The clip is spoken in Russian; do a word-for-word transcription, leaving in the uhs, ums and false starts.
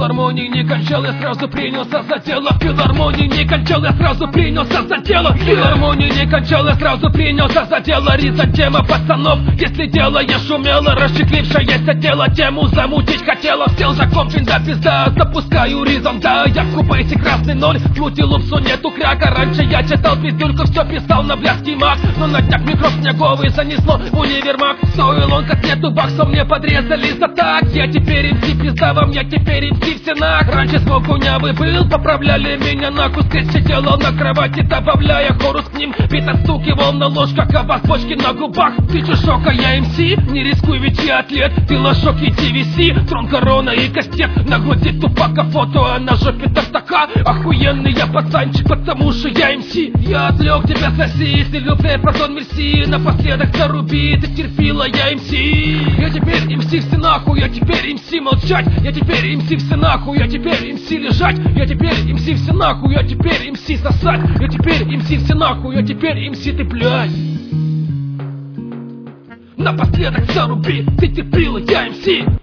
филармонии не кончал, я сразу принялся за дело. В филармонии не кончал, я сразу принялся за дело. В филармонии не кончал, я сразу принялся за дело. Риза тема пацанов, если дело я шумела, расчехлившееся дело, тему замутить хотела. Сел за комп, да пизда, запускаю ризом, да. Я в купейте красный ноль, крути лупсу, нету кряка. Раньше я читал пиздюльку, все писал на блядский маг, но на днях микроф снеговый занесло в универмаг. Стоил он как нету баксов, мне подрезали за так. Я теперь эм си, пизда вам, я теперь эм си в сенах. Раньше звук унявый был, поправляли меня на куске. Сидела на кровати, добавляя хорус к ним. Бит отстукивал на ложках, а бас бочки на губах. Ты че шока, я эм си, не рискуй, ведь я атлет. Ты лошок и ти ви си, трон, корона и кастет. На груди тупака фото, а на жопе тартака. Охуенный я пацанчик, потому что я эм си. Я отвлек тебя, соси, силюбная протон мерси. Напоследок заруби, ты терпила, я эм си. Я теперь эм си все нахуй, я теперь эм си молчать. Я теперь эм си все нахуй, я теперь эм си лежать. Я теперь эм си все нахуй, я теперь эм си сосать. Я теперь эм си все нахуй, я теперь эм си ты, блядь. Напоследок заруби, ты терпила, я эм си.